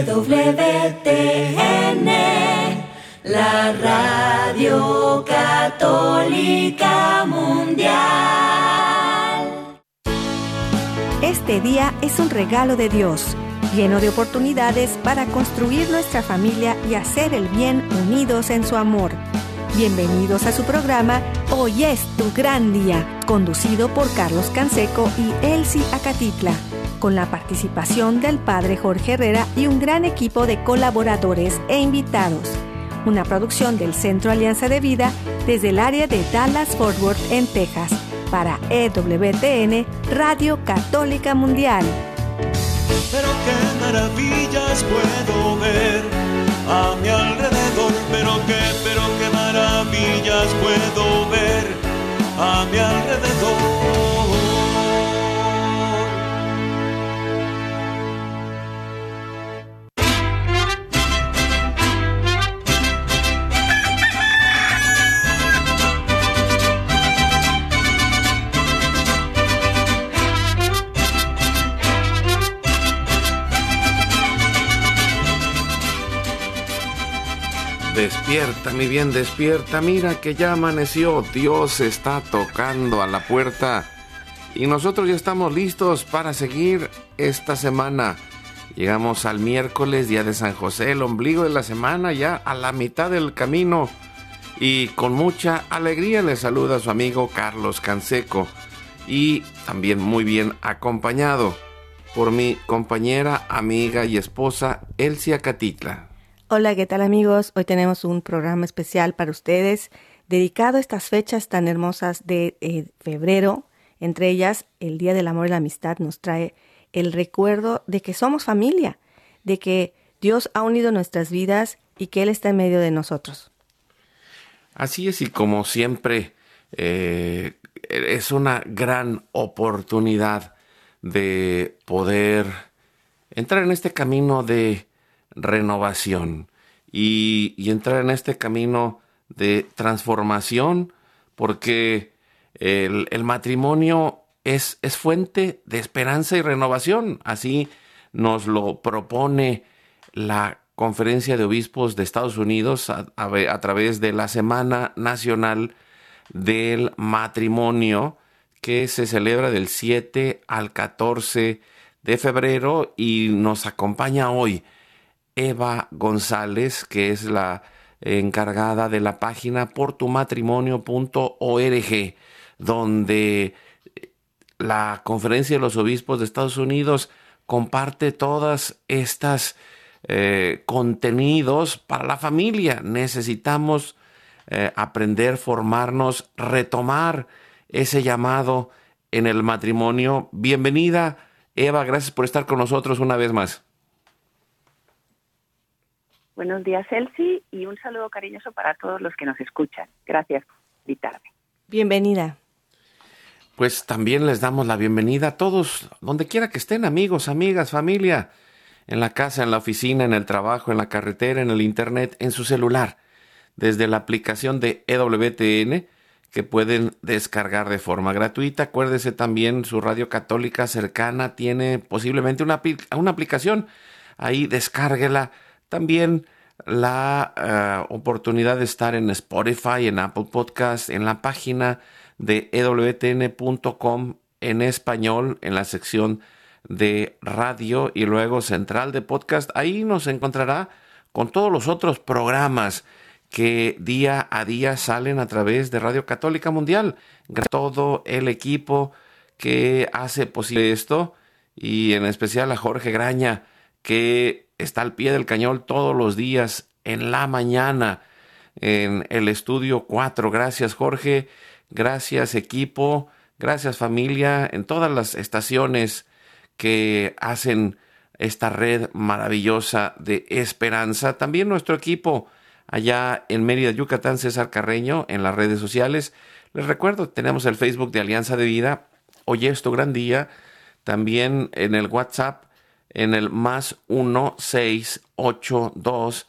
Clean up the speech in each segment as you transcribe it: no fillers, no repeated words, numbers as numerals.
EWTN, la Radio Católica Mundial. Este día es un regalo de Dios, lleno de oportunidades para construir nuestra familia y hacer el bien unidos en su amor. Bienvenidos a su programa Hoy es tu gran día, conducido por Carlos Canseco y Elsie Acatitla, con la participación del Padre Jorge Herrera y un gran equipo de colaboradores e invitados. Una producción del Centro Alianza de Vida desde el área de Dallas-Fort Worth en Texas, para EWTN, Radio Católica Mundial. Pero qué maravillas puedo ver a mi alrededor, pero qué maravillas puedo ver a mi alrededor. Despierta, mi bien, despierta, mira que ya amaneció, Dios está tocando a la puerta y nosotros ya estamos listos para seguir esta semana. Llegamos al miércoles, día de San José, el ombligo de la semana, ya a la mitad del camino, y con mucha alegría le saluda a su amigo Carlos Canseco, y también muy bien acompañado por mi compañera, amiga y esposa Elsie Acatitla. Hola, ¿qué tal amigos? Hoy tenemos un programa especial para ustedes dedicado a estas fechas tan hermosas de febrero. Entre ellas, el Día del Amor y la Amistad nos trae el recuerdo de que somos familia, de que Dios ha unido nuestras vidas y que Él está en medio de nosotros. Así es, y como siempre, es una gran oportunidad de poder entrar en este camino de renovación y entrar en este camino de transformación, porque el matrimonio es fuente de esperanza y renovación. Así nos lo propone la Conferencia de Obispos de Estados Unidos a través de la Semana Nacional del Matrimonio, que se celebra del 7 al 14 de febrero, y nos acompaña hoy Eva González, que es la encargada de la página portumatrimonio.org, donde la Conferencia de los Obispos de Estados Unidos comparte todas estas contenidos para la familia. Necesitamos aprender, formarnos, retomar ese llamado en el matrimonio. Bienvenida, Eva, gracias por estar con nosotros una vez más. Buenos días, Elsie, y un saludo cariñoso para todos los que nos escuchan. Gracias por invitarme. Bienvenida. Pues también les damos la bienvenida a todos, donde quiera que estén, amigos, amigas, familia, en la casa, en la oficina, en el trabajo, en la carretera, en el internet, en su celular, desde la aplicación de EWTN, que pueden descargar de forma gratuita. Acuérdese también, su radio católica cercana tiene posiblemente una aplicación. Ahí descárguela. También la oportunidad de estar en Spotify, en Apple Podcast, en la página de EWTN.com en español, en la sección de radio y luego central de podcast. Ahí nos encontrará con todos los otros programas que día a día salen a través de Radio Católica Mundial. Gracias a todo el equipo que hace posible esto, y en especial a Jorge Graña, que está al pie del cañón todos los días en la mañana en el estudio 4. Gracias, Jorge. Gracias, equipo. Gracias, familia, en todas las estaciones que hacen esta red maravillosa de esperanza. También nuestro equipo allá en Mérida, Yucatán, César Carreño, en las redes sociales. Les recuerdo, tenemos el Facebook de Alianza de Vida. Hoy es tu gran día. También en el WhatsApp, en el +1 682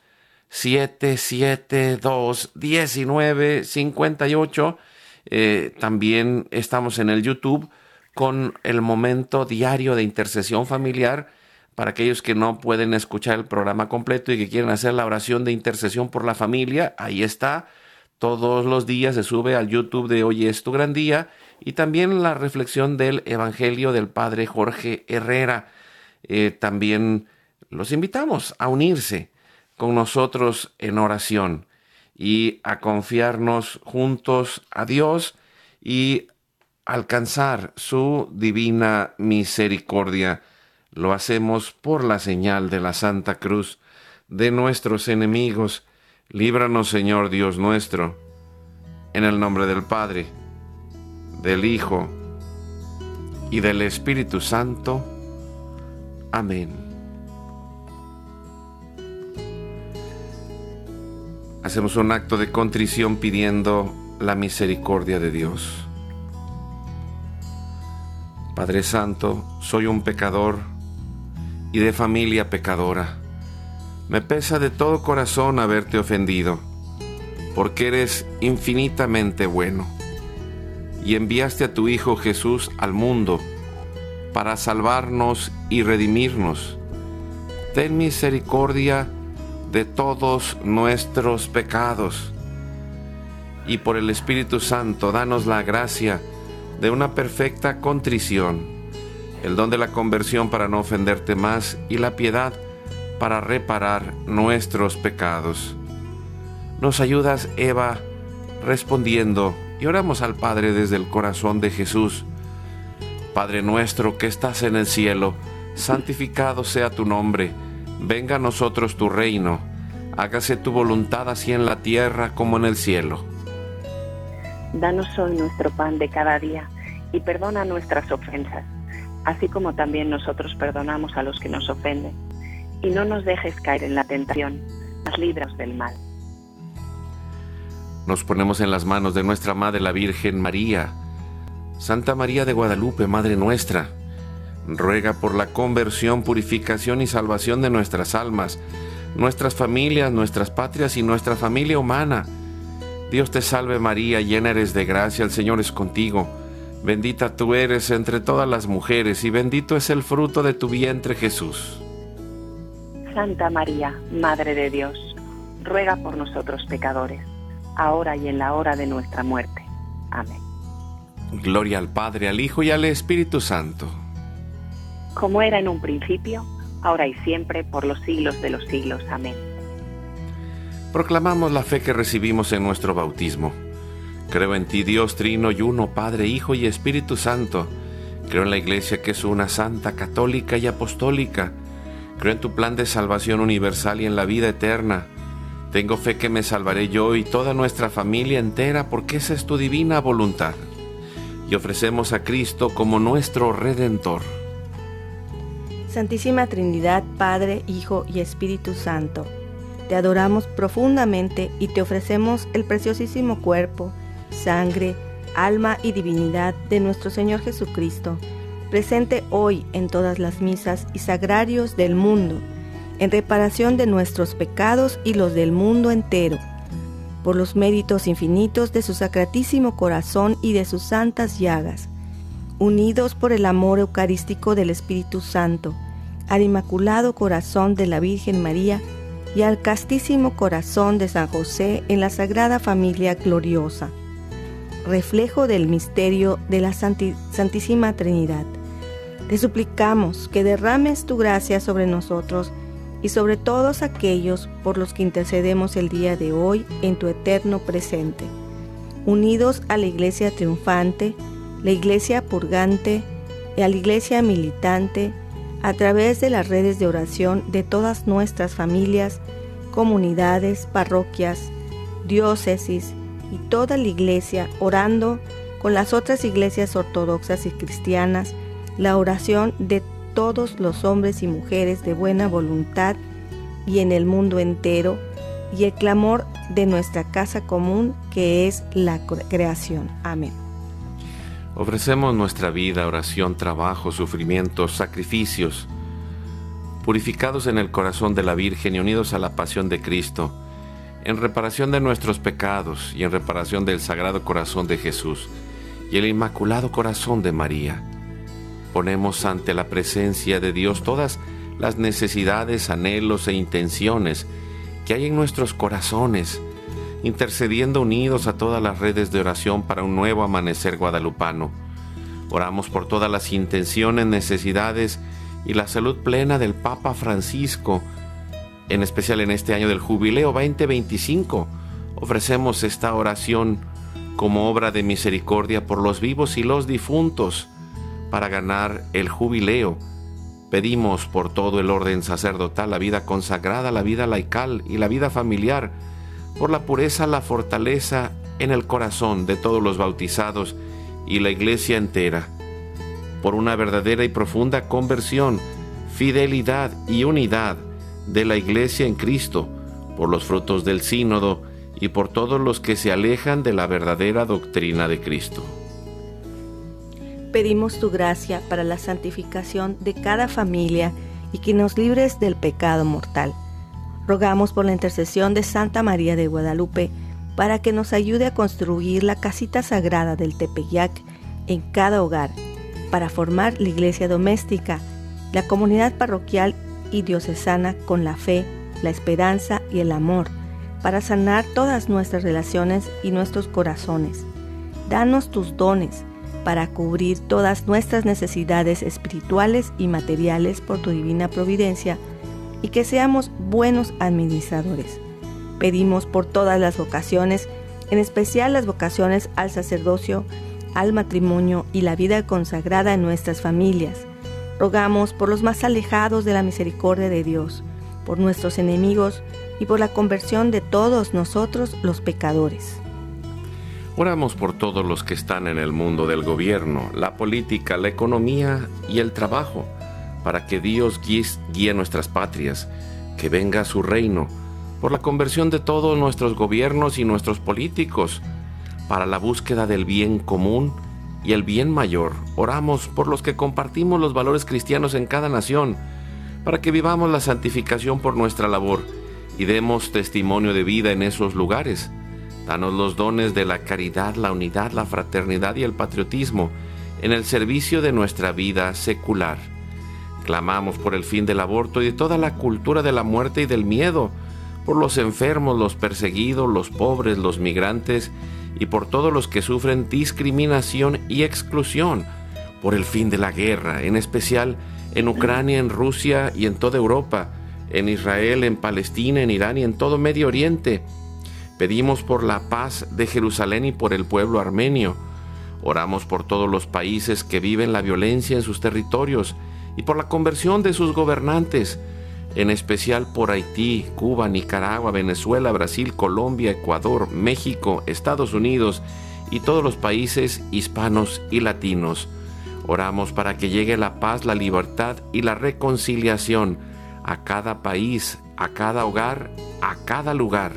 772 1958. También estamos en el YouTube con el momento diario de intercesión familiar, Para aquellos que no pueden escuchar el programa completo y que quieren hacer la oración de intercesión por la familia, ahí está. Todos los días se sube al YouTube de Hoy es tu gran día, y también la reflexión del Evangelio del Padre Jorge Herrera. También los invitamos a unirse con nosotros en oración y a confiarnos juntos a Dios y alcanzar su divina misericordia. Lo hacemos por la señal de la Santa Cruz de nuestros enemigos. Líbranos, Señor Dios nuestro, en el nombre del Padre, del Hijo y del Espíritu Santo. Amén. Hacemos un acto de contrición pidiendo la misericordia de Dios. Padre Santo, soy un pecador y de familia pecadora. Me pesa de todo corazón haberte ofendido, porque eres infinitamente bueno, y enviaste a tu Hijo Jesús al mundo para salvarnos y redimirnos. Ten misericordia de todos nuestros pecados, y por el Espíritu Santo danos la gracia de una perfecta contrición, el don de la conversión para no ofenderte más y la piedad para reparar nuestros pecados. Nos ayudas, Eva, respondiendo, y oramos al Padre desde el corazón de Jesús. Padre nuestro que estás en el cielo, santificado sea tu nombre. Venga a nosotros tu reino. Hágase tu voluntad así en la tierra como en el cielo. Danos hoy nuestro pan de cada día y perdona nuestras ofensas, así como también nosotros perdonamos a los que nos ofenden. Y no nos dejes caer en la tentación, mas líbranos del mal. Nos ponemos en las manos de nuestra Madre la Virgen María. Santa María de Guadalupe, Madre nuestra, ruega por la conversión, purificación y salvación de nuestras almas, nuestras familias, nuestras patrias y nuestra familia humana. Dios te salve María, llena eres de gracia, el Señor es contigo. Bendita tú eres entre todas las mujeres y bendito es el fruto de tu vientre, Jesús. Santa María, Madre de Dios, ruega por nosotros pecadores, ahora y en la hora de nuestra muerte. Amén. Gloria al Padre, al Hijo y al Espíritu Santo. Como era en un principio, ahora y siempre, por los siglos de los siglos. Amén. Proclamamos la fe que recibimos en nuestro bautismo. Creo en ti, Dios trino y uno, Padre, Hijo y Espíritu Santo. Creo en la Iglesia que es una, santa, católica y apostólica. Creo en tu plan de salvación universal y en la vida eterna. Tengo fe que me salvaré yo y toda nuestra familia entera, porque esa es tu divina voluntad. Y ofrecemos a Cristo como nuestro Redentor. Santísima Trinidad, Padre, Hijo y Espíritu Santo, te adoramos profundamente y te ofrecemos el preciosísimo cuerpo, sangre, alma y divinidad de nuestro Señor Jesucristo, presente hoy en todas las misas y sagrarios del mundo, en reparación de nuestros pecados y los del mundo entero, por los méritos infinitos de su sacratísimo corazón y de sus santas llagas, unidos por el amor eucarístico del Espíritu Santo, al Inmaculado Corazón de la Virgen María y al castísimo corazón de San José en la Sagrada Familia Gloriosa, reflejo del misterio de la Santísima Trinidad. Te suplicamos que derrames tu gracia sobre nosotros y sobre todos aquellos por los que intercedemos el día de hoy en tu eterno presente, unidos a la Iglesia triunfante, la Iglesia purgante y a la Iglesia militante, a través de las redes de oración de todas nuestras familias, comunidades, parroquias, diócesis y toda la Iglesia, orando con las otras iglesias ortodoxas y cristianas, la oración de todos los hombres y mujeres de buena voluntad y en el mundo entero, y el clamor de nuestra casa común que es la creación. Amén. Ofrecemos nuestra vida, oración, trabajo, sufrimientos, sacrificios, purificados en el corazón de la Virgen y unidos a la pasión de Cristo, en reparación de nuestros pecados y en reparación del Sagrado Corazón de Jesús y el Inmaculado Corazón de María. Ponemos ante la presencia de Dios todas las necesidades, anhelos e intenciones que hay en nuestros corazones, intercediendo unidos a todas las redes de oración para un nuevo amanecer guadalupano. Oramos por todas las intenciones, necesidades y la salud plena del Papa Francisco, en especial en este año del Jubileo 2025. Ofrecemos esta oración como obra de misericordia por los vivos y los difuntos para ganar el Jubileo. Pedimos por todo el orden sacerdotal, la vida consagrada, la vida laical y la vida familiar, por la pureza, la fortaleza en el corazón de todos los bautizados y la Iglesia entera, por una verdadera y profunda conversión, fidelidad y unidad de la Iglesia en Cristo, por los frutos del sínodo y por todos los que se alejan de la verdadera doctrina de Cristo. Pedimos tu gracia para la santificación de cada familia y que nos libres del pecado mortal. Rogamos por la intercesión de Santa María de Guadalupe para que nos ayude a construir la casita sagrada del Tepeyac en cada hogar, para formar la iglesia doméstica, la comunidad parroquial y diocesana con la fe, la esperanza y el amor, para sanar todas nuestras relaciones y nuestros corazones. Danos tus dones para cubrir todas nuestras necesidades espirituales y materiales por tu divina providencia, y que seamos buenos administradores. Pedimos por todas las vocaciones, en especial las vocaciones al sacerdocio, al matrimonio y la vida consagrada en nuestras familias. Rogamos por los más alejados de la misericordia de Dios, por nuestros enemigos y por la conversión de todos nosotros los pecadores. Oramos por todos los que están en el mundo del gobierno, la política, la economía y el trabajo, para que Dios guíe nuestras patrias, que venga su reino, por la conversión de todos nuestros gobiernos y nuestros políticos, para la búsqueda del bien común y el bien mayor. Oramos por los que compartimos los valores cristianos en cada nación, para que vivamos la santificación por nuestra labor y demos testimonio de vida en esos lugares. Danos los dones de la caridad, la unidad, la fraternidad y el patriotismo en el servicio de nuestra vida secular. Clamamos por el fin del aborto y de toda la cultura de la muerte y del miedo, por los enfermos, los perseguidos, los pobres, los migrantes y por todos los que sufren discriminación y exclusión, por el fin de la guerra, en especial en Ucrania, en Rusia y en toda Europa, en Israel, en Palestina, en Irán y en todo Medio Oriente. Pedimos por la paz de Jerusalén y por el pueblo armenio. Oramos por todos los países que viven la violencia en sus territorios y por la conversión de sus gobernantes, en especial por Haití, Cuba, Nicaragua, Venezuela, Brasil, Colombia, Ecuador, México, Estados Unidos y todos los países hispanos y latinos. Oramos para que llegue la paz, la libertad y la reconciliación a cada país, a cada hogar, a cada lugar.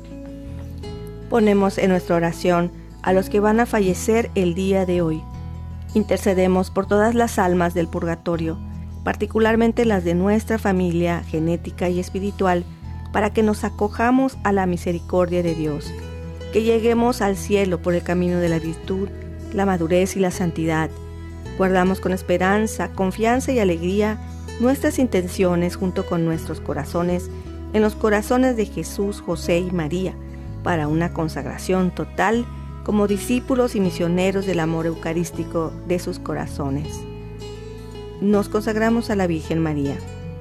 Ponemos en nuestra oración a los que van a fallecer el día de hoy. Intercedemos por todas las almas del purgatorio, particularmente las de nuestra familia genética y espiritual, para que nos acojamos a la misericordia de Dios, que lleguemos al cielo por el camino de la virtud, la madurez y la santidad. Guardamos con esperanza, confianza y alegría nuestras intenciones junto con nuestros corazones en los corazones de Jesús, José y María, para una consagración total como discípulos y misioneros del amor eucarístico de sus corazones. Nos consagramos a la Virgen María.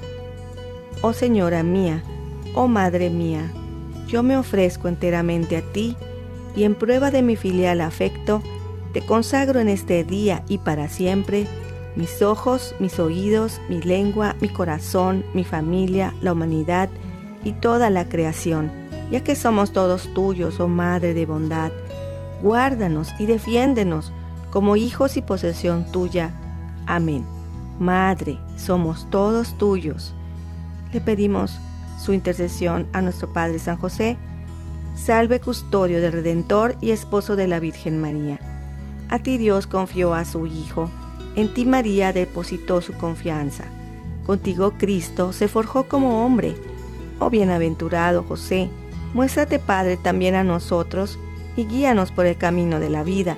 Oh Señora mía, oh Madre mía, yo me ofrezco enteramente a ti y en prueba de mi filial afecto, te consagro en este día y para siempre mis ojos, mis oídos, mi lengua, mi corazón, mi familia, la humanidad y toda la creación, ya que somos todos tuyos, oh Madre de bondad. Guárdanos y defiéndenos como hijos y posesión tuya. Amén. Madre, somos todos tuyos. Le pedimos su intercesión a nuestro Padre San José. Salve custodio del Redentor y esposo de la Virgen María. A ti Dios confió a su Hijo. En ti María depositó su confianza. Contigo Cristo se forjó como hombre. Oh bienaventurado José, muéstrate Padre también a nosotros y guíanos por el camino de la vida.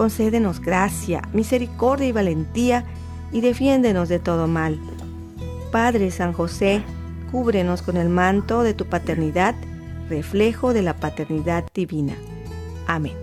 Concédenos gracia, misericordia y valentía y defiéndenos de todo mal. Padre San José, cúbrenos con el manto de tu paternidad, reflejo de la paternidad divina. Amén.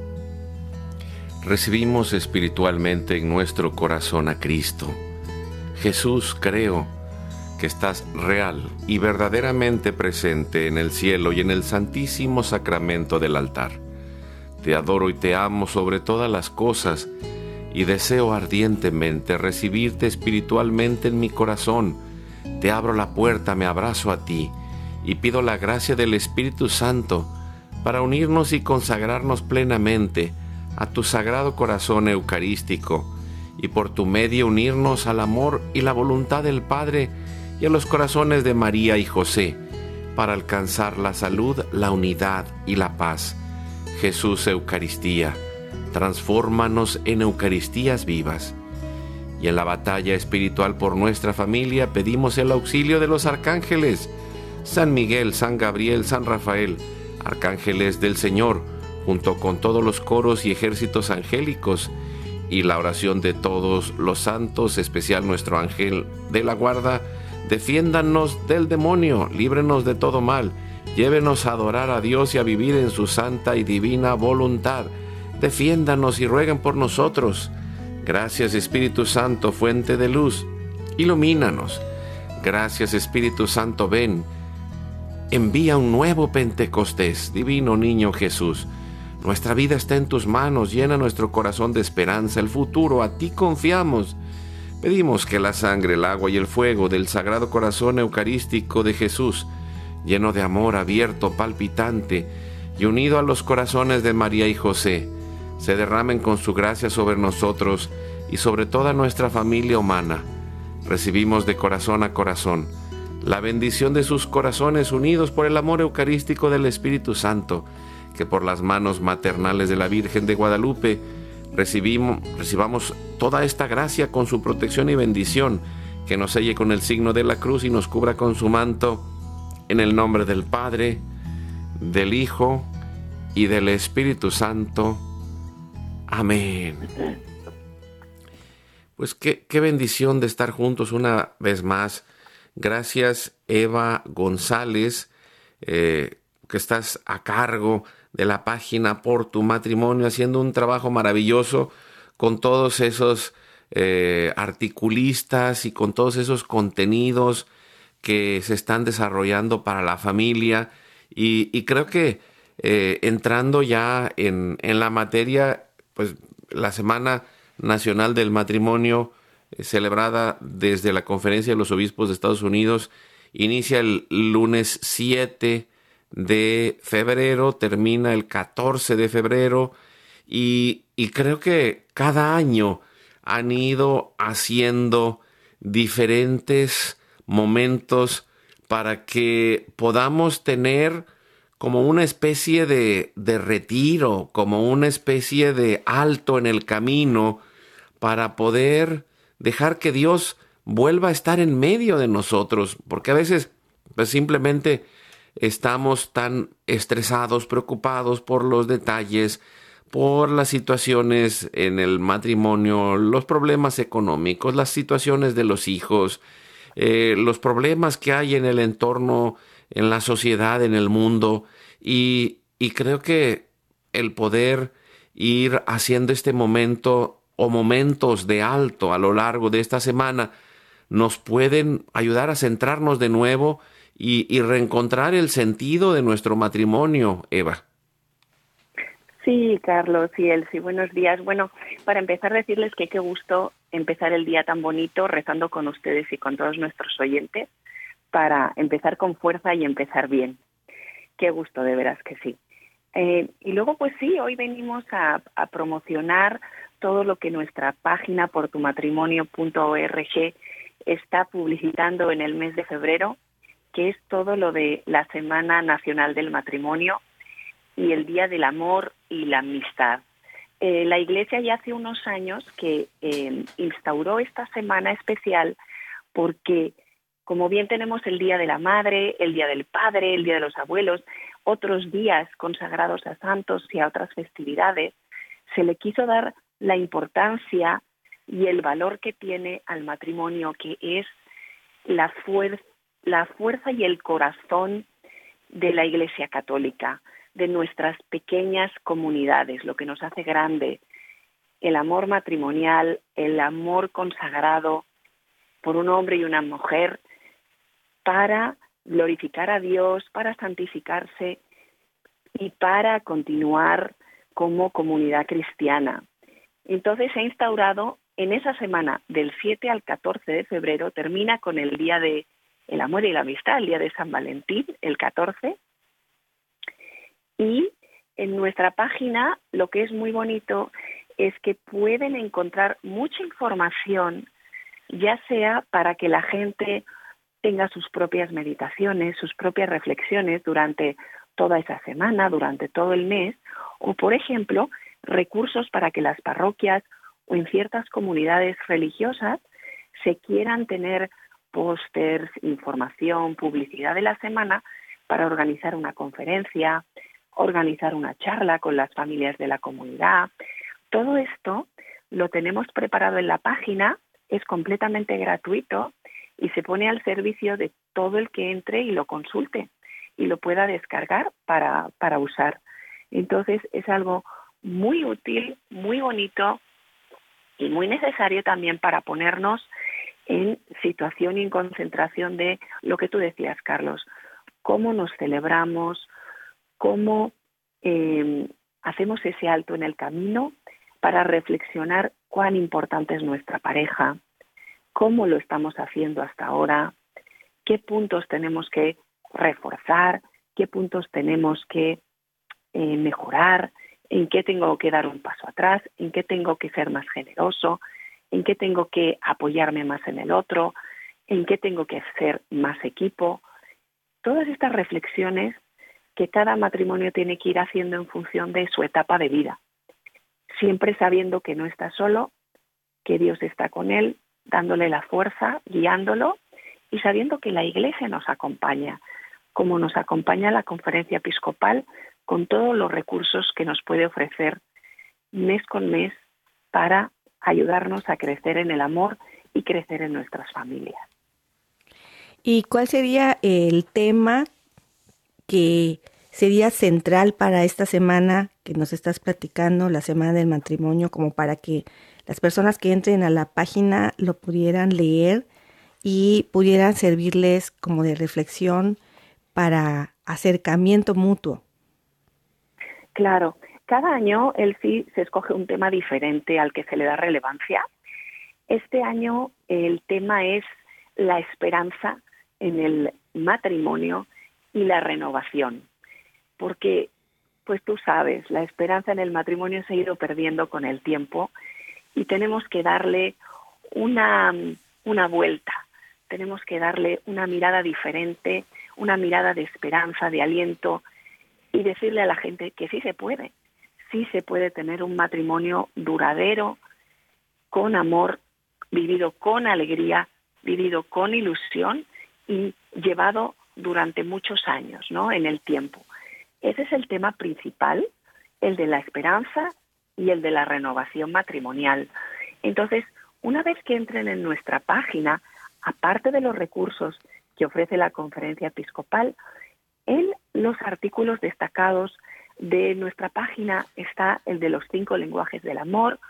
Recibimos espiritualmente en nuestro corazón a Cristo. Jesús, creo que estás real y verdaderamente presente en el cielo y en el santísimo sacramento del altar. Te adoro y te amo sobre todas las cosas y deseo ardientemente recibirte espiritualmente en mi corazón. Te abro la puerta, me abrazo a ti y pido la gracia del Espíritu Santo para unirnos y consagrarnos plenamente a tu sagrado corazón eucarístico y por tu medio unirnos al amor y la voluntad del Padre y a los corazones de María y José para alcanzar la salud, la unidad y la paz. Jesús Eucaristía, transfórmanos en Eucaristías vivas. Y en la batalla espiritual por nuestra familia pedimos el auxilio de los arcángeles, San Miguel, San Gabriel, San Rafael, arcángeles del Señor, junto con todos los coros y ejércitos angélicos, y la oración de todos los santos, especial nuestro ángel de la guarda. Defiéndanos del demonio, líbrenos de todo mal, llévenos a adorar a Dios y a vivir en su santa y divina voluntad. Defiéndanos y rueguen por nosotros. Gracias, Espíritu Santo, fuente de luz, ilumínanos. Gracias, Espíritu Santo, ven. Envía un nuevo Pentecostés, divino niño Jesús. Nuestra vida está en tus manos, llena nuestro corazón de esperanza, el futuro, a ti confiamos. Pedimos que la sangre, el agua y el fuego del Sagrado Corazón Eucarístico de Jesús, lleno de amor, abierto, palpitante y unido a los corazones de María y José, se derramen con su gracia sobre nosotros y sobre toda nuestra familia humana. Recibimos de corazón a corazón la bendición de sus corazones unidos por el amor eucarístico del Espíritu Santo, que por las manos maternales de la Virgen de Guadalupe recibamos toda esta gracia con su protección y bendición, que nos selle con el signo de la cruz y nos cubra con su manto, en el nombre del Padre, del Hijo y del Espíritu Santo. Amén. Pues qué bendición de estar juntos una vez más. Gracias, Eva González, que estás a cargo de la página Por Tu Matrimonio, haciendo un trabajo maravilloso con todos esos articulistas y con todos esos contenidos que se están desarrollando para la familia. Y creo que entrando ya en la materia, pues la Semana Nacional del Matrimonio, celebrada desde la Conferencia de los Obispos de Estados Unidos, inicia el lunes 7 de febrero, termina el 14 de febrero, y creo que cada año han ido haciendo diferentes momentos para que podamos tener como una especie de retiro, como una especie de alto en el camino, para poder dejar que Dios vuelva a estar en medio de nosotros, porque a veces pues simplemente estamos tan estresados, preocupados por los detalles, por las situaciones en el matrimonio, los problemas económicos, las situaciones de los hijos, los problemas que hay en el entorno, en la sociedad, en el mundo, y creo que el poder ir haciendo este momento o momentos de alto a lo largo de esta semana nos pueden ayudar a centrarnos de nuevo y reencontrar el sentido de nuestro matrimonio, Eva. Sí, Carlos y Elsie, buenos días. Bueno, para empezar, decirles que qué gusto empezar el día tan bonito rezando con ustedes y con todos nuestros oyentes, para empezar con fuerza y empezar bien. Qué gusto, de veras que sí. Y luego, pues sí, hoy venimos a promocionar todo lo que nuestra página portumatrimonio.org está publicitando en el mes de febrero, que es todo lo de la Semana Nacional del Matrimonio y el Día del Amor y la Amistad. La Iglesia ya hace unos años que instauró esta semana especial porque, como bien tenemos el Día de la Madre, el Día del Padre, el Día de los Abuelos, otros días consagrados a santos y a otras festividades, se le quiso dar la importancia y el valor que tiene al matrimonio, que es la fuerza y el corazón de la Iglesia Católica, de nuestras pequeñas comunidades, lo que nos hace grande, el amor matrimonial, el amor consagrado por un hombre y una mujer para glorificar a Dios, para santificarse y para continuar como comunidad cristiana. Entonces se ha instaurado en esa semana del 7 al 14 de febrero, termina con el Día de el Amor y la Amistad, el Día de San Valentín, el 14, y en nuestra página lo que es muy bonito es que pueden encontrar mucha información, ya sea para que la gente tenga sus propias meditaciones, sus propias reflexiones durante toda esa semana, durante todo el mes, o por ejemplo, recursos para que las parroquias o en ciertas comunidades religiosas se quieran tener pósters, información, publicidad de la semana para organizar una conferencia, organizar una charla con las familias de la comunidad. Todo esto lo tenemos preparado en la página, es completamente gratuito y se pone al servicio de todo el que entre y lo consulte y lo pueda descargar para usar. Entonces es algo muy útil, muy bonito y muy necesario también para ponernos en situación y en concentración de lo que tú decías, Carlos, cómo nos celebramos, cómo hacemos ese alto en el camino para reflexionar cuán importante es nuestra pareja, cómo lo estamos haciendo hasta ahora, qué puntos tenemos que reforzar, qué puntos tenemos que mejorar, en qué tengo que dar un paso atrás, en qué tengo que ser más generoso, en qué tengo que apoyarme más en el otro, en qué tengo que ser más equipo. Todas estas reflexiones que cada matrimonio tiene que ir haciendo en función de su etapa de vida, siempre sabiendo que no está solo, que Dios está con él, dándole la fuerza, guiándolo y sabiendo que la Iglesia nos acompaña, como nos acompaña la Conferencia Episcopal con todos los recursos que nos puede ofrecer mes con mes para ayudarnos a crecer en el amor y crecer en nuestras familias. ¿Y cuál sería el tema que sería central para esta semana que nos estás platicando, la Semana del Matrimonio, como para que las personas que entren a la página lo pudieran leer y pudieran servirles como de reflexión para acercamiento mutuo? Claro, cada año el sí se escoge un tema diferente al que se le da relevancia. Este año el tema es la esperanza en el matrimonio y la renovación, porque pues tú sabes, la esperanza en el matrimonio se ha ido perdiendo con el tiempo y tenemos que darle una vuelta, tenemos que darle una mirada diferente, una mirada de esperanza, de aliento y decirle a la gente que sí se puede tener un matrimonio duradero, con amor, vivido con alegría, vivido con ilusión y llevado durante muchos años, ¿no? En el tiempo. Ese es el tema principal, el de la esperanza y el de la renovación matrimonial. Entonces, una vez que entren en nuestra página, aparte de los recursos que ofrece la Conferencia Episcopal, en los artículos destacados de nuestra página está el de los 5 lenguajes del amor,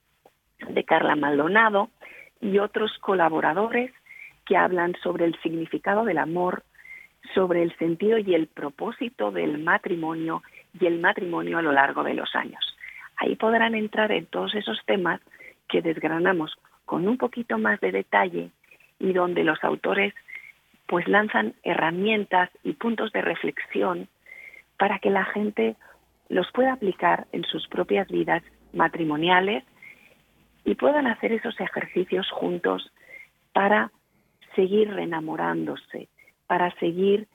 de Carla Maldonado, y otros colaboradores que hablan sobre el significado del amor, sobre el sentido y el propósito del matrimonio y el matrimonio a lo largo de los años. Ahí podrán entrar en todos esos temas que desgranamos con un poquito más de detalle y donde los autores pues lanzan herramientas y puntos de reflexión para que la gente los pueda aplicar en sus propias vidas matrimoniales y puedan hacer esos ejercicios juntos para seguir reenamorándose, para seguir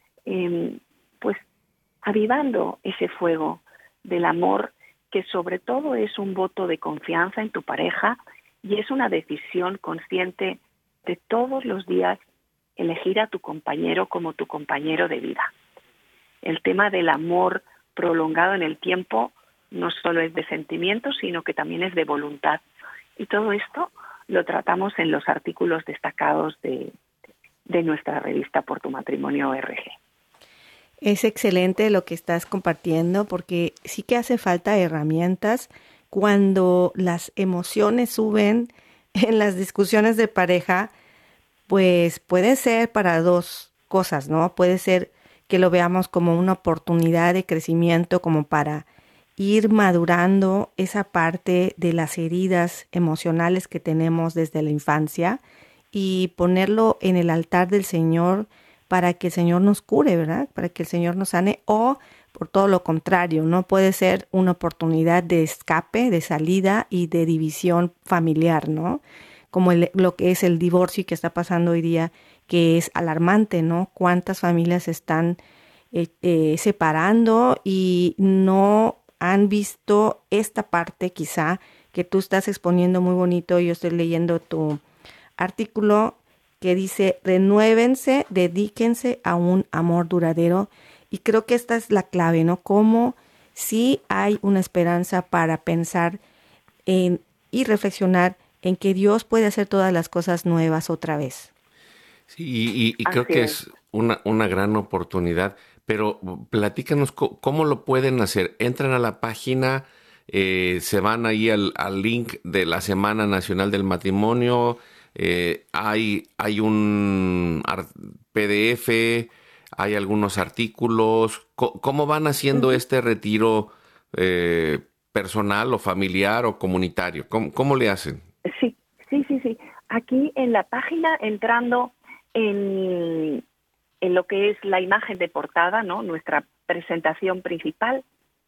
pues avivando ese fuego del amor, que sobre todo es un voto de confianza en tu pareja y es una decisión consciente de todos los días elegir a tu compañero como tu compañero de vida. El tema del amor prolongado en el tiempo no solo es de sentimientos, sino que también es de voluntad. Y todo esto lo tratamos en los artículos destacados de de nuestra revista Por tu Matrimonio ORG. Es excelente lo que estás compartiendo porque sí que hace falta herramientas cuando las emociones suben en las discusiones de pareja, pues puede ser para dos cosas, ¿no? Puede ser que lo veamos como una oportunidad de crecimiento, como para ir madurando esa parte de las heridas emocionales que tenemos desde la infancia y ponerlo en el altar del Señor para que el Señor nos cure, ¿verdad? Para que el Señor nos sane, o por todo lo contrario, ¿no? Puede ser una oportunidad de escape, de salida y de división familiar, ¿no? Como lo que es el divorcio que está pasando hoy día, que es alarmante, ¿no? Cuántas familias se están separando y no han visto esta parte quizá que tú estás exponiendo muy bonito. Yo estoy leyendo tu artículo que dice, renuévense, dedíquense a un amor duradero. Y creo que esta es la clave, ¿no? Cómo sí hay una esperanza para pensar en y reflexionar en que Dios puede hacer todas las cosas nuevas otra vez. Sí, y creo que es una gran oportunidad, pero platícanos cómo lo pueden hacer. Entran a la página, se van ahí al link de la Semana Nacional del Matrimonio, hay un PDF, hay algunos artículos. ¿Cómo van haciendo este retiro personal o familiar o comunitario? ¿Cómo le hacen? Sí. Aquí en la página, entrando en lo que es la imagen de portada, ¿no? Nuestra presentación principal,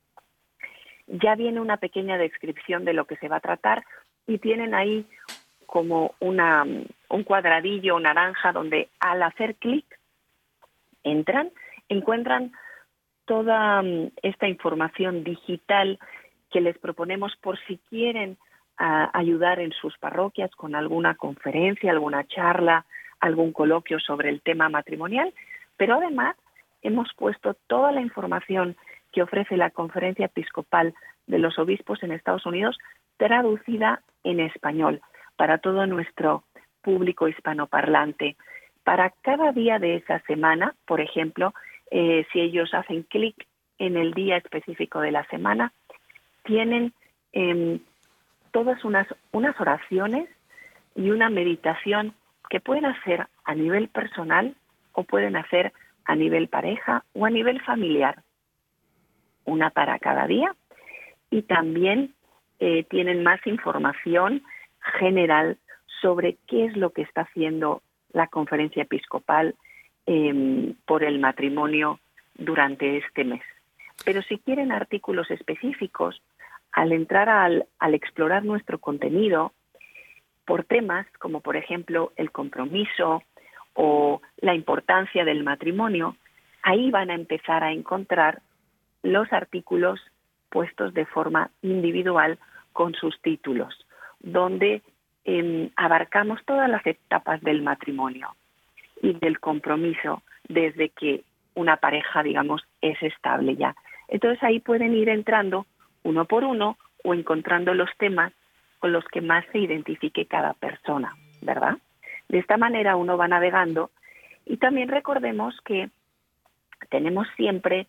ya viene una pequeña descripción de lo que se va a tratar y tienen ahí como un cuadradillo naranja donde al hacer clic encuentran toda esta información digital que les proponemos por si quieren ayudar en sus parroquias con alguna conferencia, alguna charla, algún coloquio sobre el tema matrimonial, pero además hemos puesto toda la información que ofrece la Conferencia Episcopal de los Obispos en Estados Unidos traducida en español para todo nuestro público hispanoparlante. Para cada día de esa semana, por ejemplo, si ellos hacen clic en el día específico de la semana, tienen todas unas oraciones y una meditación que pueden hacer a nivel personal o pueden hacer a nivel pareja o a nivel familiar. Una para cada día y también tienen más información general sobre qué es lo que está haciendo la Conferencia Episcopal por el matrimonio durante este mes. Pero si quieren artículos específicos, al entrar al explorar nuestro contenido por temas como por ejemplo el compromiso o la importancia del matrimonio, ahí van a empezar a encontrar los artículos puestos de forma individual con sus títulos, donde abarcamos todas las etapas del matrimonio y del compromiso desde que una pareja, digamos, es estable ya. Entonces ahí pueden ir entrando uno por uno o encontrando los temas con los que más se identifique cada persona, ¿verdad? De esta manera uno va navegando y también recordemos que tenemos siempre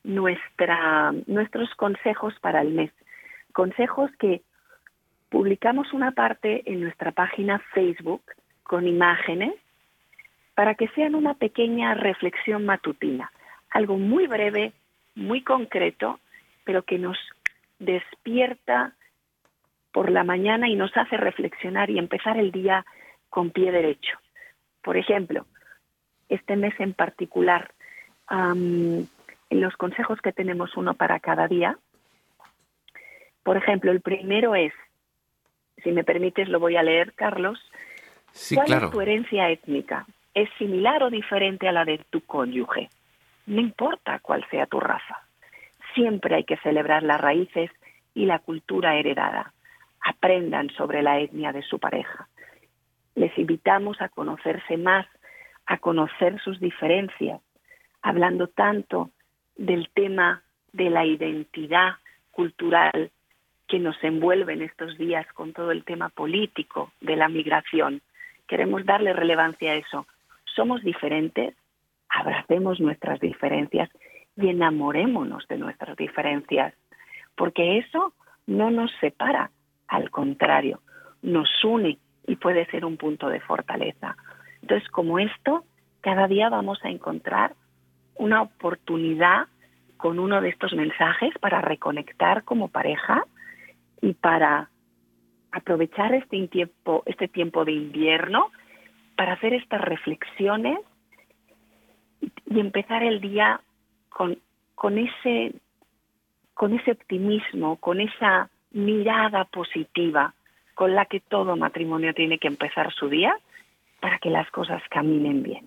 nuestros consejos para el mes. Consejos que publicamos una parte en nuestra página Facebook con imágenes para que sean una pequeña reflexión matutina, algo muy breve, muy concreto, pero que nos despierta por la mañana y nos hace reflexionar y empezar el día con pie derecho. Por ejemplo, este mes en particular, en los consejos que tenemos uno para cada día, por ejemplo, el primero es, si me permites lo voy a leer, Carlos. Sí, ¿Cuál claro. es tu herencia étnica? ¿Es similar o diferente a la de tu cónyuge? No importa cuál sea tu raza. Siempre hay que celebrar las raíces y la cultura heredada. Aprendan sobre la etnia de su pareja. Les invitamos a conocerse más, a conocer sus diferencias, hablando tanto del tema de la identidad cultural que nos envuelve en estos días con todo el tema político de la migración. Queremos darle relevancia a eso. somos diferentes, abracemos nuestras diferencias y enamorémonos de nuestras diferencias, porque eso no nos separa, al contrario, nos une y puede ser un punto de fortaleza. Entonces, como esto, cada día vamos a encontrar una oportunidad con uno de estos mensajes para reconectar como pareja y para aprovechar este tiempo de invierno para hacer estas reflexiones y empezar el día con ese optimismo, con esa mirada positiva con la que todo matrimonio tiene que empezar su día para que las cosas caminen bien.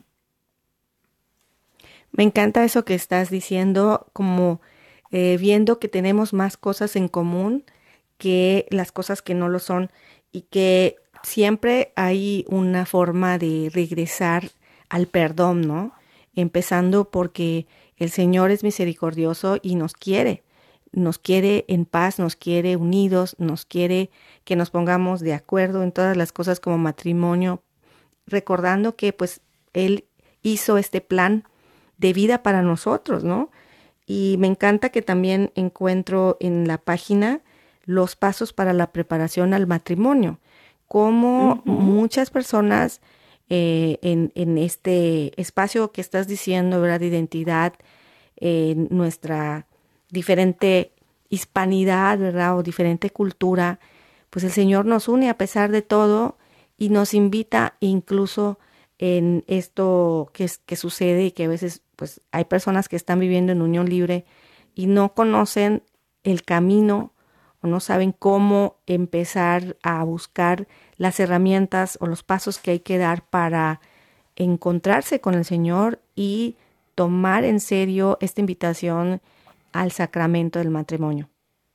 Me encanta eso que estás diciendo, como viendo que tenemos más cosas en común que las cosas que no lo son, y que siempre hay una forma de regresar al perdón, ¿no? Empezando porque el Señor es misericordioso y nos quiere en paz, nos quiere unidos, nos quiere que nos pongamos de acuerdo en todas las cosas como matrimonio, recordando que pues Él hizo este plan de vida para nosotros, ¿no? Y me encanta que también encuentro en la página los pasos para la preparación al matrimonio, como muchas personas en este espacio que estás diciendo, ¿verdad?, de identidad, nuestra diferente hispanidad, ¿verdad?, o diferente cultura, pues el Señor nos une a pesar de todo y nos invita incluso en esto que sucede y que a veces pues hay personas que están viviendo en unión libre y no conocen el camino o no saben cómo empezar a buscar las herramientas o los pasos que hay que dar para encontrarse con el Señor y tomar en serio esta invitación al sacramento del matrimonio.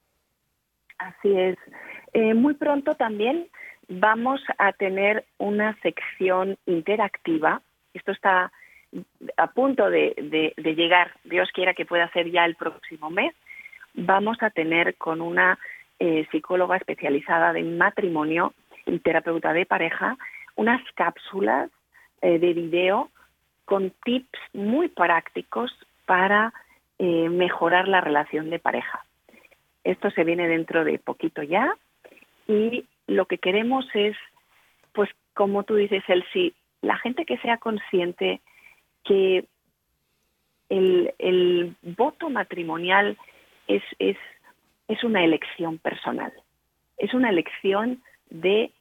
Así es. Muy pronto también vamos a tener una sección interactiva. Esto está a punto de llegar. Dios quiera que pueda ser ya el próximo mes. Vamos a tener con una psicóloga especializada en matrimonio y terapeuta de pareja unas cápsulas de video con tips muy prácticos para mejorar la relación de pareja. Esto se viene dentro de poquito ya y lo que queremos es, pues como tú dices, Elsie, la gente que sea consciente que el voto matrimonial es una elección personal. Es una elección de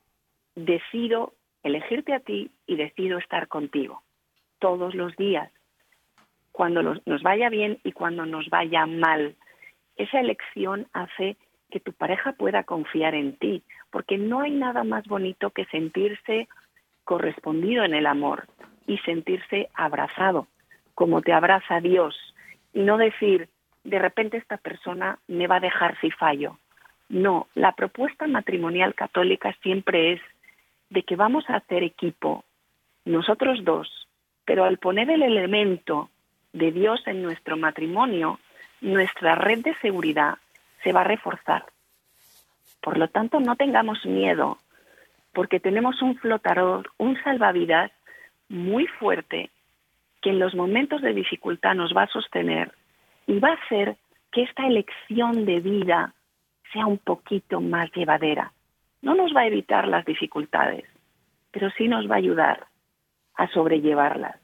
decido elegirte a ti y decido estar contigo todos los días, cuando nos vaya bien y cuando nos vaya mal. Esa elección hace que tu pareja pueda confiar en ti, porque no hay nada más bonito que sentirse correspondido en el amor y sentirse abrazado, como te abraza Dios, y no decir, de repente esta persona me va a dejar si fallo. No, la propuesta matrimonial católica siempre es de que vamos a hacer equipo, nosotros dos, pero al poner el elemento de Dios en nuestro matrimonio, nuestra red de seguridad se va a reforzar. Por lo tanto, no tengamos miedo, porque tenemos un flotador, un salvavidas muy fuerte que en los momentos de dificultad nos va a sostener y va a hacer que esta elección de vida sea un poquito más llevadera. No nos va a evitar las dificultades, pero sí nos va a ayudar a sobrellevarlas.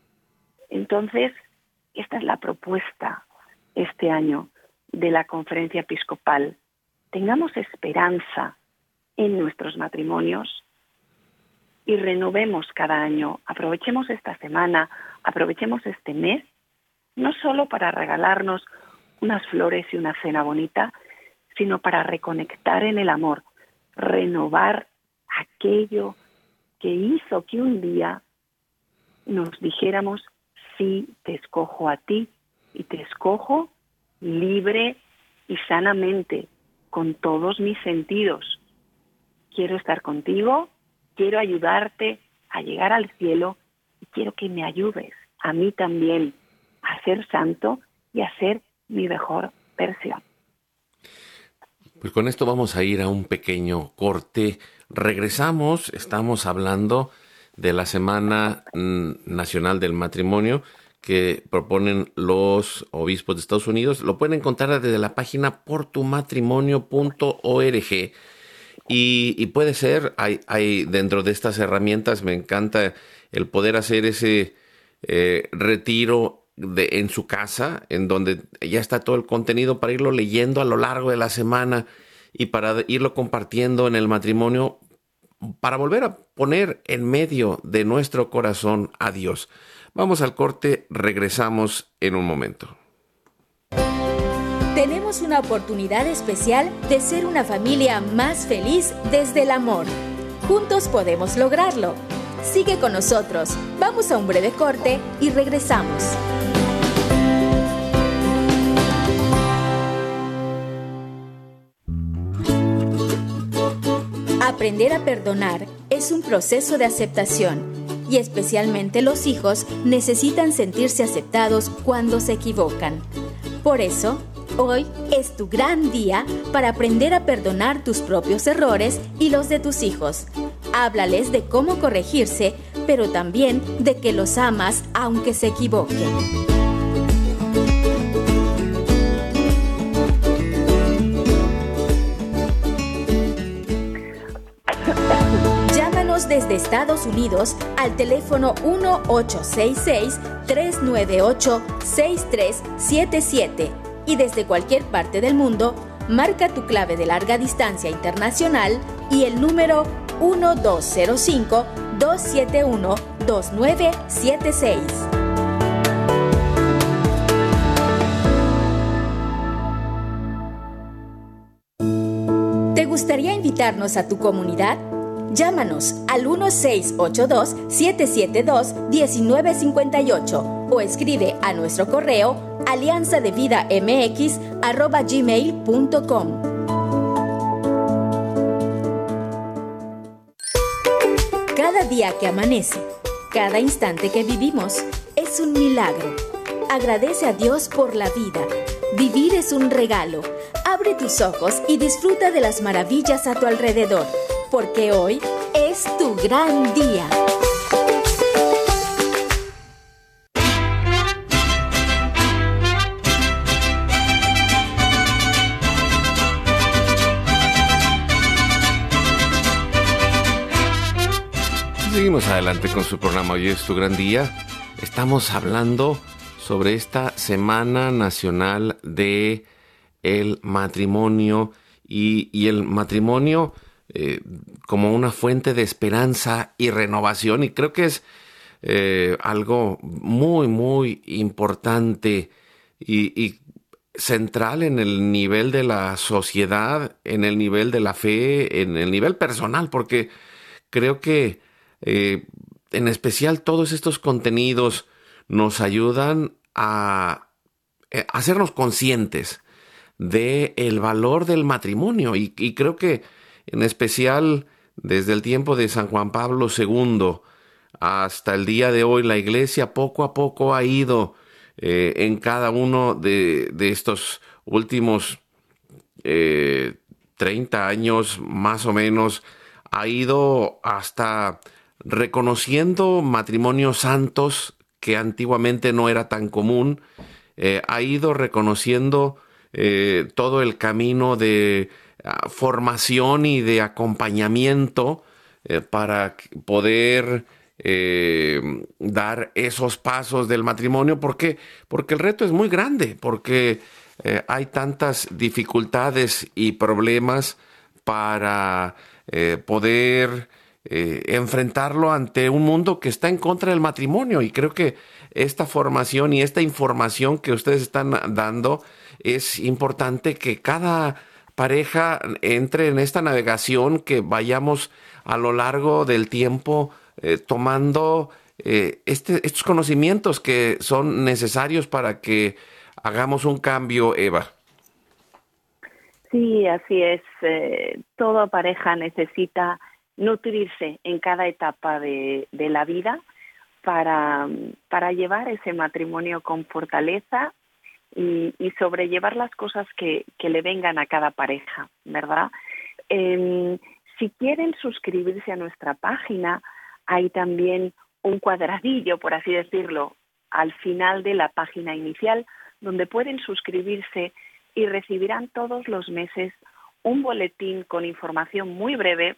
Entonces, esta es la propuesta este año de la Conferencia Episcopal. Tengamos esperanza en nuestros matrimonios y renovemos cada año. Aprovechemos esta semana, aprovechemos este mes, no solo para regalarnos unas flores y una cena bonita, sino para reconectar en el amor, renovar aquello que hizo que un día nos dijéramos, sí, te escojo a ti y te escojo libre y sanamente, con todos mis sentidos. Quiero estar contigo, quiero ayudarte a llegar al cielo y quiero que me ayudes a mí también a ser santo y a ser mi mejor versión. Pues con esto vamos a ir a un pequeño corte. Regresamos, estamos hablando de la Semana Nacional del Matrimonio que proponen los obispos de Estados Unidos. Lo pueden encontrar desde la página portumatrimonio.org. Y puede ser, hay dentro de estas herramientas, me encanta el poder hacer ese retiro en su casa, en donde ya está todo el contenido para irlo leyendo a lo largo de la semana y para irlo compartiendo en el matrimonio, para volver a poner en medio de nuestro corazón a Dios. Vamos al corte, regresamos en un momento. Tenemos una oportunidad especial de ser una familia más feliz desde el amor. Juntos podemos lograrlo. Sigue con nosotros. Vamos a un breve corte y regresamos. Aprender a perdonar es un proceso de aceptación y especialmente los hijos necesitan sentirse aceptados cuando se equivocan. Por eso, hoy es tu gran día para aprender a perdonar tus propios errores y los de tus hijos. Háblales de cómo corregirse, pero también de que los amas aunque se equivoquen. Llámanos desde Estados Unidos al teléfono 1-866-398-6377 y desde cualquier parte del mundo, marca tu clave de larga distancia internacional y el número 1205-271-2976. ¿Te gustaría invitarnos a tu comunidad? Llámanos al 1682-772-1958 o escribe a nuestro correo alianzadevidamx@gmail.com. Cada día que amanece, cada instante que vivimos, es un milagro. Agradece a Dios por la vida. Vivir es un regalo. Abre tus ojos y disfruta de las maravillas a tu alrededor, porque hoy es tu gran día. Seguimos adelante con su programa. Hoy es tu gran día. Estamos hablando sobre esta Semana Nacional de el Matrimonio y el matrimonio como una fuente de esperanza y renovación. Y creo que es algo muy, muy importante y central en el nivel de la sociedad, en el nivel de la fe, en el nivel personal, porque creo que en especial todos estos contenidos nos ayudan a hacernos conscientes del valor del matrimonio y creo que en especial desde el tiempo de San Juan Pablo II hasta el día de hoy la Iglesia poco a poco ha ido en cada uno de estos últimos 30 años más o menos, ha ido hasta reconociendo matrimonios santos que antiguamente no era tan común, ha ido reconociendo todo el camino de formación y de acompañamiento para poder dar esos pasos del matrimonio, porque el reto es muy grande, porque hay tantas dificultades y problemas para poder enfrentarlo ante un mundo que está en contra del matrimonio. Y creo que esta formación y esta información que ustedes están dando es importante, que cada pareja entre en esta navegación, que vayamos a lo largo del tiempo tomando estos conocimientos que son necesarios para que hagamos un cambio, Eva. Sí, así es. Toda pareja necesita nutrirse en cada etapa de la vida para llevar ese matrimonio con fortaleza y sobrellevar las cosas que le vengan a cada pareja, ¿verdad? Si quieren suscribirse a nuestra página, Hay también un cuadradillo, por así decirlo, al final de la página inicial, donde pueden suscribirse y recibirán todos los meses un boletín con información muy breve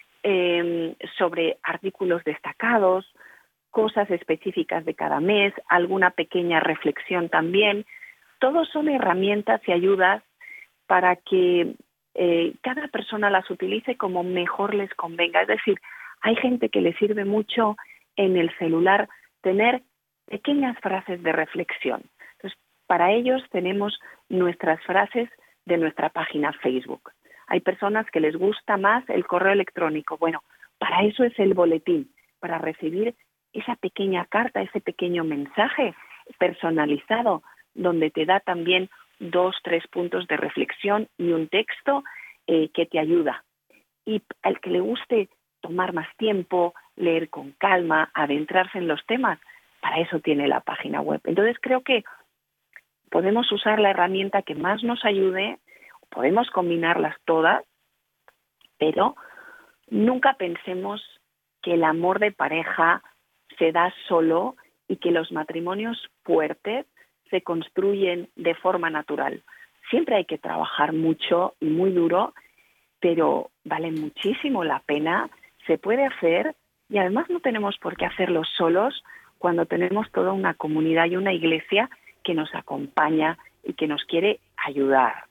sobre artículos destacados, cosas específicas de cada mes, alguna pequeña reflexión también. Todos son herramientas y ayudas para que cada persona las utilice como mejor les convenga. Es decir, hay gente que le sirve mucho en el celular tener pequeñas frases de reflexión. Entonces, para ellos tenemos nuestras frases de nuestra página Facebook. Hay personas que les gusta más el correo electrónico. Bueno, para eso es el boletín, para recibir esa pequeña carta, ese pequeño mensaje personalizado, donde te da también 2, 3 puntos de reflexión y un texto que te ayuda. Y al que le guste tomar más tiempo, leer con calma, adentrarse en los temas, para eso tiene la página web. Entonces creo que podemos usar la herramienta que más nos ayude, podemos combinarlas todas, pero nunca pensemos que el amor de pareja se da solo y que los matrimonios fuertes se construyen de forma natural. Siempre hay que trabajar mucho y muy duro, pero vale muchísimo la pena, se puede hacer y además no tenemos por qué hacerlo solos cuando tenemos toda una comunidad y una iglesia que nos acompaña y que nos quiere ayudar.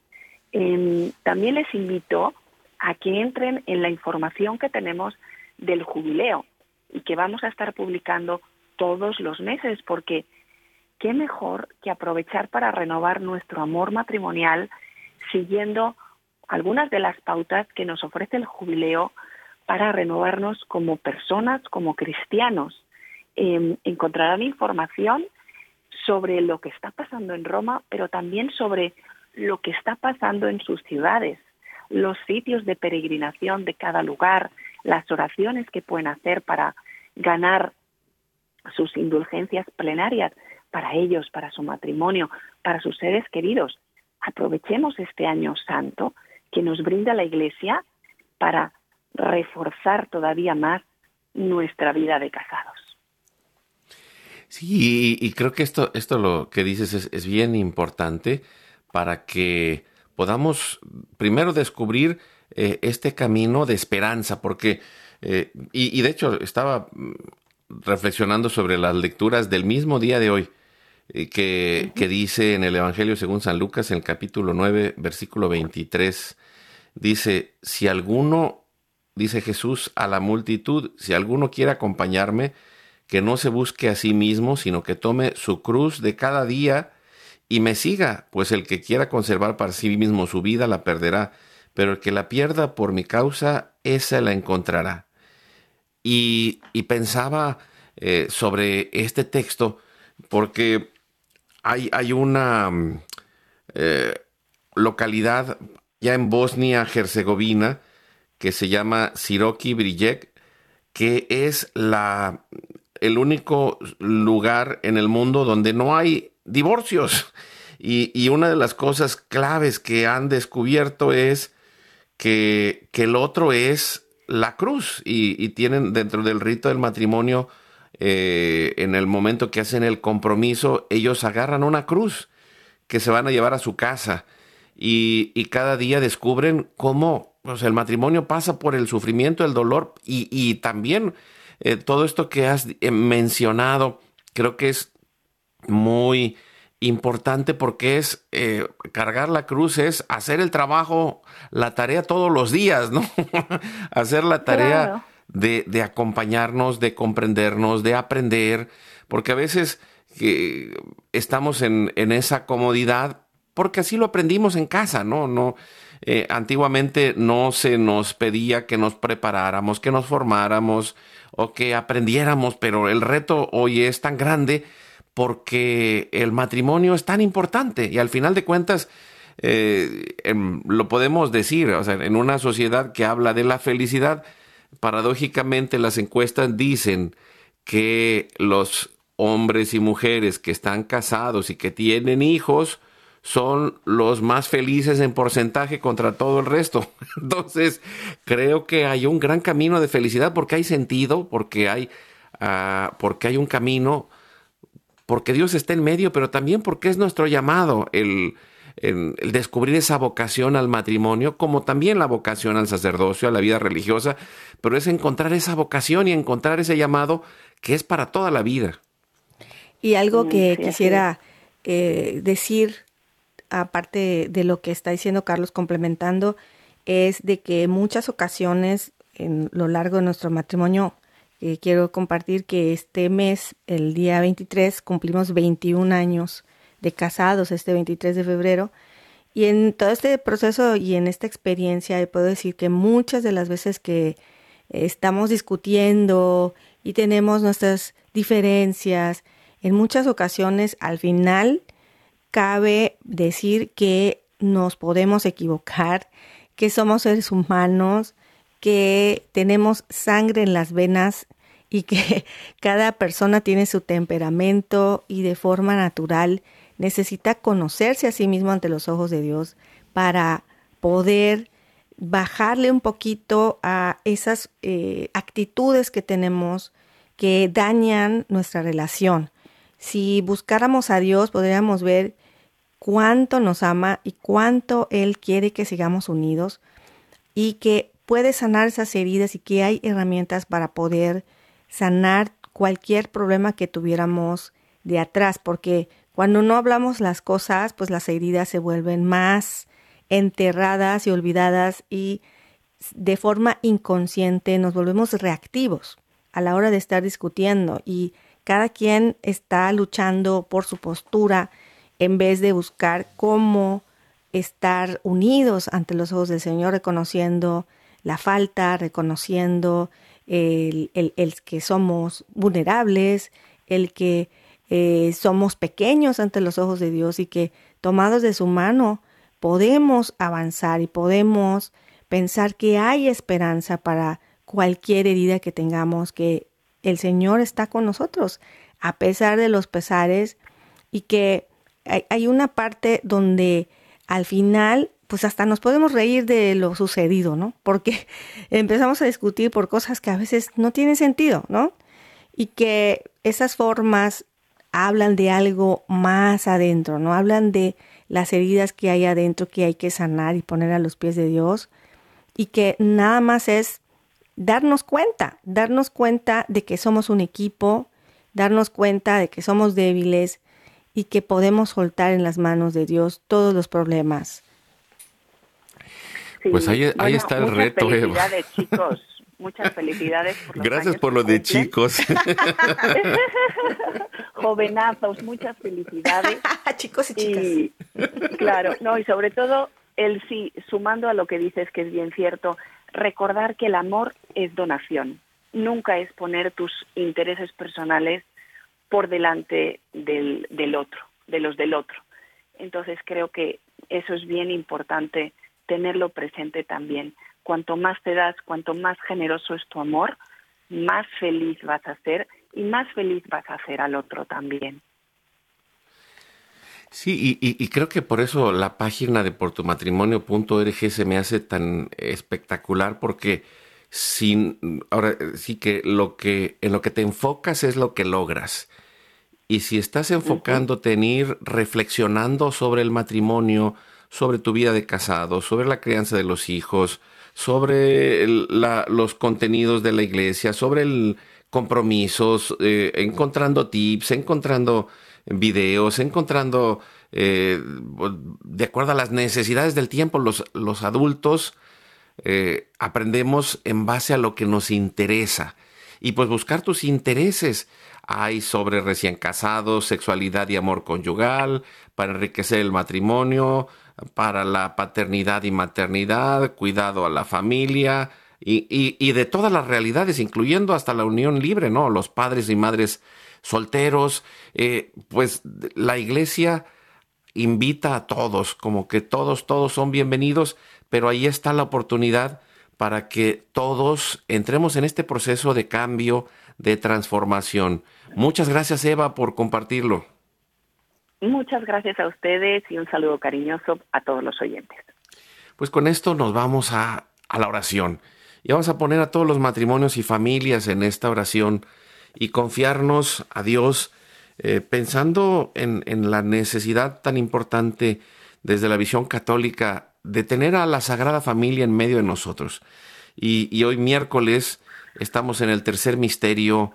También les invito a que entren en la información que tenemos del jubileo y que vamos a estar publicando todos los meses, porque qué mejor que aprovechar para renovar nuestro amor matrimonial siguiendo algunas de las pautas que nos ofrece el jubileo para renovarnos como personas, como cristianos. Encontrarán información sobre lo que está pasando en Roma, pero también sobre lo que está pasando en sus ciudades, los sitios de peregrinación de cada lugar, las oraciones que pueden hacer para ganar sus indulgencias plenarias para ellos, para su matrimonio, para sus seres queridos. Aprovechemos este año santo que nos brinda la Iglesia para reforzar todavía más nuestra vida de casados. Sí, y creo que esto lo que dices es bien importante para que podamos primero descubrir este camino de esperanza, porque, y de hecho estaba reflexionando sobre las lecturas del mismo día de hoy, que dice en el Evangelio según San Lucas, en el capítulo 9, versículo 23, dice, dice Jesús a la multitud, si alguno quiere acompañarme, que no se busque a sí mismo, sino que tome su cruz de cada día y me siga, pues el que quiera conservar para sí mismo su vida la perderá, pero el que la pierda por mi causa, esa la encontrará. Y pensaba sobre este texto, porque hay una localidad ya en Bosnia-Herzegovina que se llama Siroki Brijek, que es el único lugar en el mundo donde no hay divorcios. Y una de las cosas claves que han descubierto es que el otro es la cruz. Y tienen dentro del rito del matrimonio, en el momento que hacen el compromiso, ellos agarran una cruz que se van a llevar a su casa. Y cada día descubren cómo el matrimonio pasa por el sufrimiento, el dolor y también todo esto que has mencionado. Creo que es muy importante porque es cargar la cruz, es hacer el trabajo, la tarea todos los días, ¿no? Hacer la tarea de acompañarnos, de comprendernos, de aprender, porque a veces estamos en esa comodidad porque así lo aprendimos en casa, ¿no? Antiguamente no se nos pedía que nos preparáramos, que nos formáramos o que aprendiéramos, pero el reto hoy es tan grande porque el matrimonio es tan importante y al final de cuentas lo podemos decir, o sea, en una sociedad que habla de la felicidad, paradójicamente las encuestas dicen que los hombres y mujeres que están casados y que tienen hijos son los más felices en porcentaje contra todo el resto. Entonces, creo que hay un gran camino de felicidad porque hay sentido, porque hay un camino, porque Dios está en medio, pero también porque es nuestro llamado el descubrir esa vocación al matrimonio, como también la vocación al sacerdocio, a la vida religiosa, pero es encontrar esa vocación y encontrar ese llamado que es para toda la vida. Y algo que Sí, quisiera decir, aparte de lo que está diciendo Carlos, complementando, es de que en muchas ocasiones, en lo largo de nuestro matrimonio, quiero compartir que este mes, el día 23, cumplimos 21 años de casados, este 23 de febrero. Y en todo este proceso y en esta experiencia, puedo decir que muchas de las veces que estamos discutiendo y tenemos nuestras diferencias, en muchas ocasiones, al final, cabe decir que nos podemos equivocar, que somos seres humanos, que tenemos sangre en las venas y que cada persona tiene su temperamento y de forma natural necesita conocerse a sí mismo ante los ojos de Dios para poder bajarle un poquito a esas actitudes que tenemos que dañan nuestra relación. Si buscáramos a Dios, podríamos ver cuánto nos ama y cuánto Él quiere que sigamos unidos y que puede sanar esas heridas y que hay herramientas para poder sanar cualquier problema que tuviéramos de atrás, porque cuando no hablamos las cosas, pues las heridas se vuelven más enterradas y olvidadas y de forma inconsciente nos volvemos reactivos a la hora de estar discutiendo y cada quien está luchando por su postura en vez de buscar cómo estar unidos ante los ojos del Señor, reconociendo la falta, reconociendo el que somos vulnerables, el que somos pequeños ante los ojos de Dios y que tomados de su mano podemos avanzar y podemos pensar que hay esperanza para cualquier herida que tengamos, que el Señor está con nosotros a pesar de los pesares y que hay una parte donde al final pues hasta nos podemos reír de lo sucedido, ¿no? Porque empezamos a discutir por cosas que a veces no tienen sentido, ¿no? Y que esas formas hablan de algo más adentro, ¿no? Hablan de las heridas que hay adentro que hay que sanar y poner a los pies de Dios y que nada más es darnos cuenta de que somos un equipo, darnos cuenta de que somos débiles y que podemos soltar en las manos de Dios todos los problemas. Sí. Pues ahí está el reto, Eva. Muchas felicidades, chicos. Muchas felicidades por los Gracias años por que lo de cumplen. chicos. Jovenazos, muchas felicidades. Chicos y chicas. Y claro, no, y sobre todo el sí, sumando a lo que dices que es bien cierto, recordar que el amor es donación. Nunca es poner tus intereses personales por delante del otro, de los del otro. Entonces creo que eso es bien importante tenerlo presente también. Cuanto más te das, cuanto más generoso es tu amor, más feliz vas a ser y más feliz vas a hacer al otro también. Sí, y creo que por eso la página de portumatrimonio.org se me hace tan espectacular porque ahora sí que en lo que te enfocas es lo que logras. Y si estás enfocándote en ir reflexionando sobre el matrimonio, sobre tu vida de casado, sobre la crianza de los hijos, sobre los contenidos de la iglesia, sobre el compromisos, encontrando tips, encontrando videos, encontrando, de acuerdo a las necesidades del tiempo, los adultos aprendemos en base a lo que nos interesa. Y pues buscar tus intereses. Hay sobre recién casados, sexualidad y amor conyugal, para enriquecer el matrimonio, para la paternidad y maternidad, cuidado a la familia y de todas las realidades, incluyendo hasta la unión libre, ¿no? Los padres y madres solteros, pues la iglesia invita a todos, como que todos son bienvenidos, pero ahí está la oportunidad para que todos entremos en este proceso de cambio, de transformación. Muchas gracias, Eva, por compartirlo. Muchas gracias a ustedes y un saludo cariñoso a todos los oyentes. Pues con esto nos vamos a la oración. Y vamos a poner a todos los matrimonios y familias en esta oración y confiarnos a Dios, pensando en la necesidad tan importante desde la visión católica de tener a la Sagrada Familia en medio de nosotros. Y hoy miércoles estamos en el tercer misterio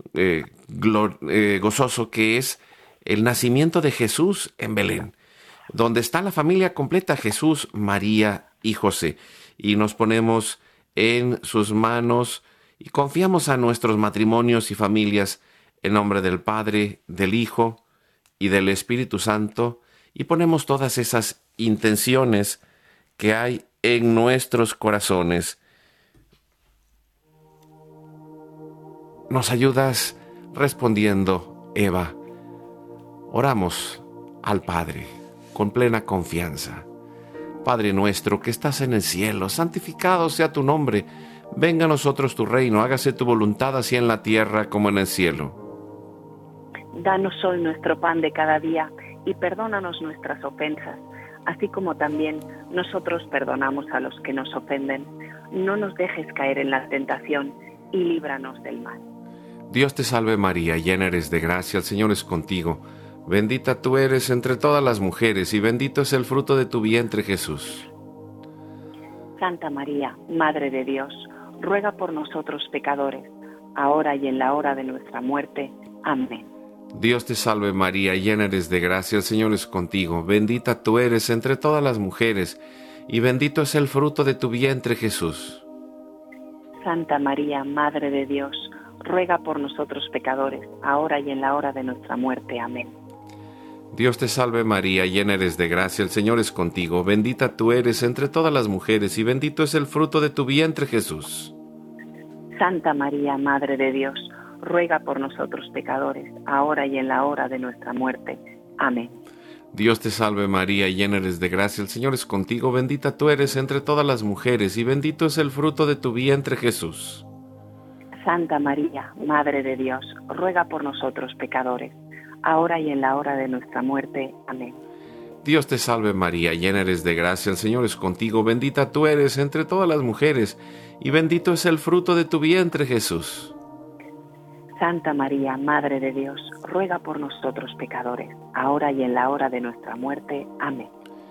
gozoso, que es el nacimiento de Jesús en Belén, donde está la familia completa, Jesús, María y José. Y nos ponemos en sus manos y confiamos a nuestros matrimonios y familias en nombre del Padre, del Hijo y del Espíritu Santo, y ponemos todas esas intenciones que hay en nuestros corazones. ¿Nos ayudas respondiendo, Eva? Oramos al Padre con plena confianza. Padre nuestro que estás en el cielo, santificado sea tu nombre. Venga a nosotros tu reino, hágase tu voluntad así en la tierra como en el cielo. Danos hoy nuestro pan de cada día y perdónanos nuestras ofensas, así como también nosotros perdonamos a los que nos ofenden. No nos dejes caer en la tentación y líbranos del mal. Dios te salve María, llena eres de gracia, el Señor es contigo. Bendita tú eres entre todas las mujeres y bendito es el fruto de tu vientre, Jesús. Santa María, Madre de Dios, ruega por nosotros pecadores, ahora y en la hora de nuestra muerte. Amén. Dios te salve María, llena eres de gracia, el Señor es contigo. Bendita tú eres entre todas las mujeres y bendito es el fruto de tu vientre, Jesús. Santa María, Madre de Dios, ruega por nosotros pecadores, ahora y en la hora de nuestra muerte. Amén. Dios te salve María, llena eres de gracia, el Señor es contigo. Bendita tú eres entre todas las mujeres y bendito es el fruto de tu vientre, Jesús. Santa María, Madre de Dios, ruega por nosotros pecadores, ahora y en la hora de nuestra muerte. Amén. Dios te salve María, llena eres de gracia, el Señor es contigo. Bendita tú eres entre todas las mujeres y bendito es el fruto de tu vientre, Jesús. Santa María, Madre de Dios, ruega por nosotros pecadores, ahora y en la hora de nuestra muerte. Amén. Dios te salve María, llena eres de gracia, el Señor es contigo. Bendita tú eres entre todas las mujeres y bendito es el fruto de tu vientre, Jesús. Santa María, Madre de Dios, ruega por nosotros pecadores, ahora y en la hora de nuestra muerte. Amén.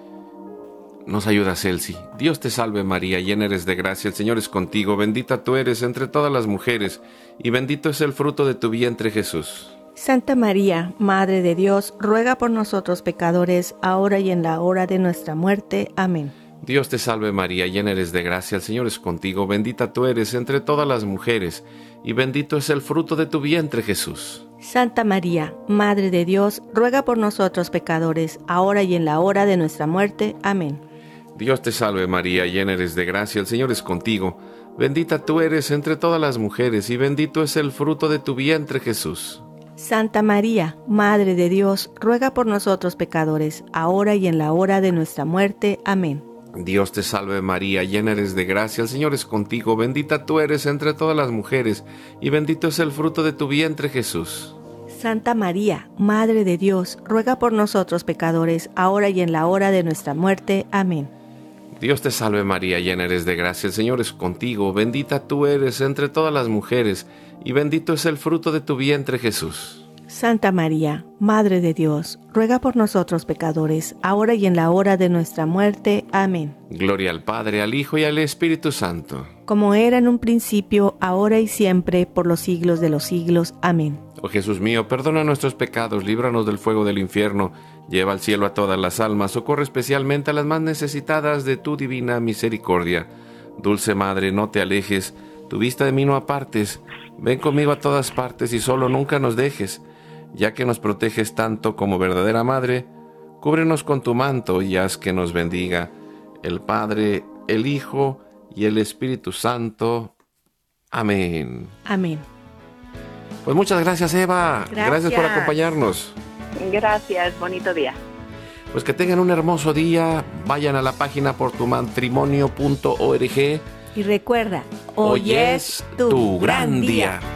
Nos ayuda Celsi. Dios te salve María, llena eres de gracia, el Señor es contigo. Bendita tú eres entre todas las mujeres y bendito es el fruto de tu vientre, Jesús. Santa María, Madre de Dios, ruega por nosotros pecadores, ahora y en la hora de nuestra muerte. Amén. Dios te salve María, llena eres de gracia, el Señor es contigo. Bendita tú eres entre todas las mujeres y bendito es el fruto de tu vientre, Jesús. Santa María, Madre de Dios, ruega por nosotros pecadores, ahora y en la hora de nuestra muerte. Amén. Dios te salve María, llena eres de gracia, el Señor es contigo. Bendita tú eres entre todas las mujeres y bendito es el fruto de tu vientre, Jesús. Santa María, Madre de Dios, ruega por nosotros pecadores, ahora y en la hora de nuestra muerte. Amén. Dios te salve María, llena eres de gracia, el Señor es contigo. Bendita tú eres entre todas las mujeres y bendito es el fruto de tu vientre, Jesús. Santa María, Madre de Dios, ruega por nosotros pecadores, ahora y en la hora de nuestra muerte. Amén. Dios te salve María, llena eres de gracia, el Señor es contigo. Bendita tú eres entre todas las mujeres y bendito es el fruto de tu vientre, Jesús. Santa María, Madre de Dios, ruega por nosotros pecadores, ahora y en la hora de nuestra muerte. Amén. Gloria al Padre, al Hijo y al Espíritu Santo. Como era en un principio, ahora y siempre, por los siglos de los siglos. Amén. Oh Jesús mío, perdona nuestros pecados, líbranos del fuego del infierno, lleva al cielo a todas las almas, socorre especialmente a las más necesitadas de tu divina misericordia. Dulce Madre, no te alejes, tu vista de mí no apartes, ven conmigo a todas partes y solo nunca nos dejes. Ya que nos proteges tanto como verdadera Madre, cúbrenos con tu manto y haz que nos bendiga el Padre, el Hijo y el Espíritu Santo. Amén. Amén. Pues muchas gracias, Eva. Gracias por acompañarnos. Gracias, bonito día. Pues que tengan un hermoso día. Vayan a la página portumatrimonio.org. Y recuerda, hoy es tu gran día.